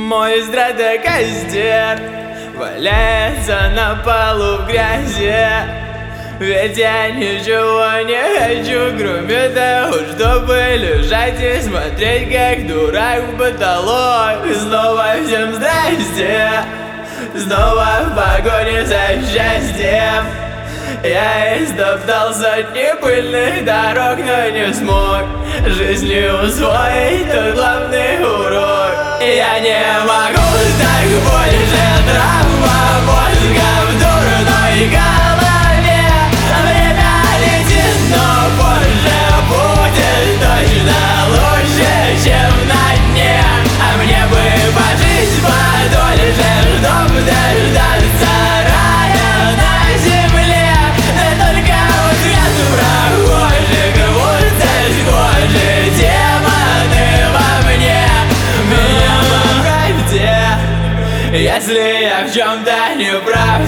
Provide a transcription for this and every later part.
Мой стратокостер валяется на полу в грязи. Ведь я ничего не хочу, кроме того, чтобы лежать и смотреть, как дурак в потолок. Снова всем здрасте, снова в погоне за счастьем. Я истоптал сотни пыльных дорог, но не смог жизни усвоить тот главный урок. Я не могу так больше, травма мозга в дурной голове. Время летит, но позже будет точно лучше, чем на дне. А мне бы пожить подольше, чтоб дождаться рая на земле. Но только вот взгляд прохожих рвутся с кожи демоны во мне. Меня поправьте, если я в чем-то не прав.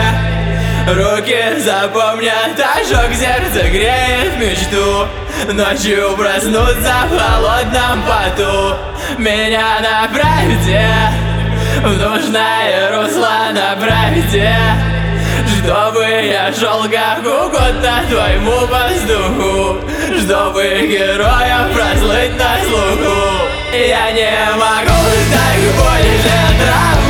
Руки запомнят ожог, сердце греет мечту. Ночью проснуться в холодном поту. Меня направьте в нужное русло, направьте, чтобы я шел как угодно твоему воздуху, чтобы героем прослыть на слуху. Я не могу так больше, травма